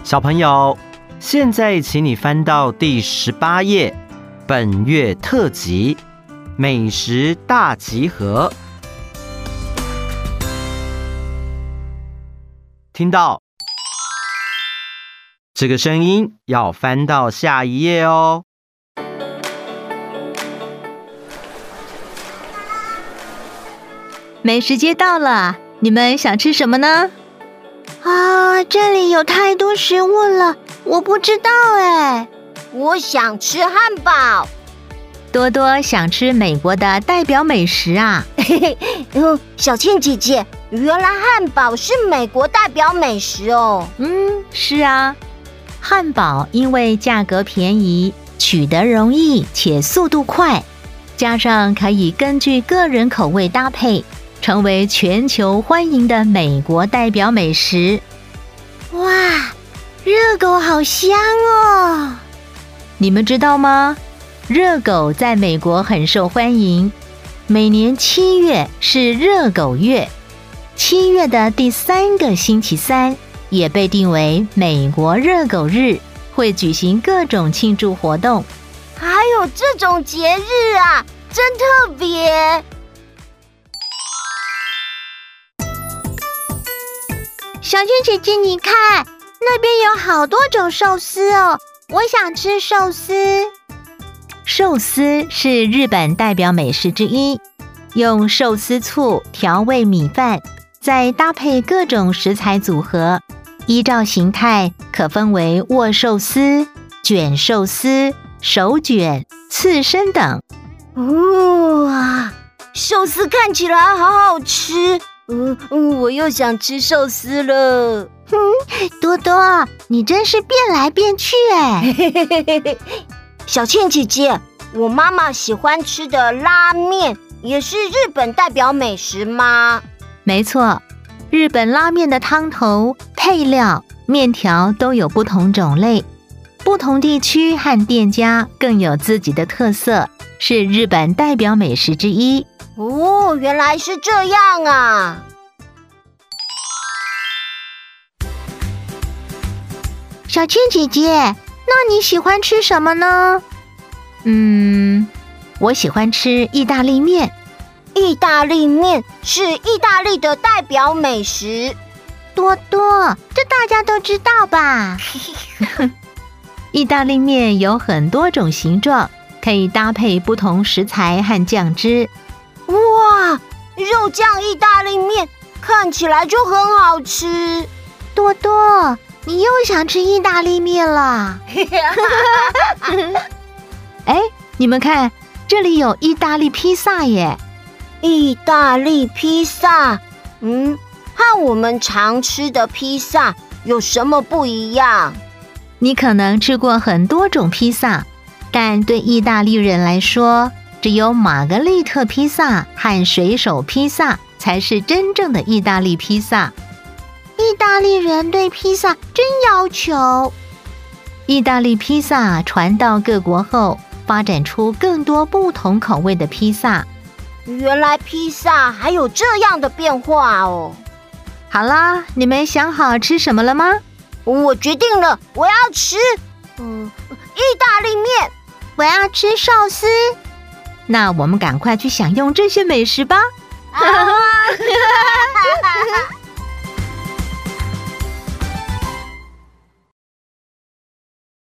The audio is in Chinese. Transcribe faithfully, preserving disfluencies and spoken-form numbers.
小朋友，现在请你翻到第十八页，本月特辑美食大集合。听到这个声音，要翻到下一页哦。 美食街到了，你们想吃什么呢？ 啊，这里有太多食物了，我不知道哎。 我想吃汉堡。 多多想吃美国的代表美食啊。 嗯，小倩姐姐，原来汉堡是美国代表美食哦。 嗯，是啊，汉堡因为价格便宜，取得容易且速度快，加上可以根据个人口味搭配，成为全球欢迎的美国代表美食。 哇，热狗好香哦！ 你们知道吗？热狗在美国很受欢迎，每年七月是热狗月，七月的第三个星期三也被定为美国热狗日，会举行各种庆祝活动。 还有这种节日啊，真特别！ 小倩姐姐，你看那边有好多种寿司哦，我想吃寿司。 寿司是日本代表美食之一，用寿司醋调味米饭，再搭配各种食材组合，依照形态可分为握寿司、卷寿司、手卷、刺身等。 哇，寿司看起来好好吃，嗯嗯，我又想吃寿司了。 哼，多多，你真是变来变去哎。 小倩姐姐，我妈妈喜欢吃的拉面也是日本代表美食吗？ 没错，日本拉面的汤头、配料、面条都有不同种类，不同地区和店家更有自己的特色，是日本代表美食之一。 哦，原来是这样啊！ 小倩姐姐，那你喜欢吃什么呢？ 嗯，我喜欢吃意大利面。 意大利面是意大利的代表美食。 多多，这大家都知道吧？ 意大利面有很多种形状，可以搭配不同食材和酱汁。 哇，肉酱意大利面看起来就很好吃。 多多，你又想吃意大利面了？ 哎，你们看，这里有意大利披萨耶！ 意大利披萨，嗯，和我们常吃的披萨有什么不一样？ 你可能吃过很多种披萨，但对意大利人来说，只有玛格丽特披萨和水手披萨才是真正的意大利披萨。 意大利人对披萨真要求。 意大利披萨传到各国后，发展出更多不同口味的披萨。 原来披萨还有这样的变化哦！ 好啦，你们想好吃什么了吗？ 我决定了，我要吃，嗯，意大利面， 我要吃寿司。 那我们赶快去享用这些美食吧！ 啊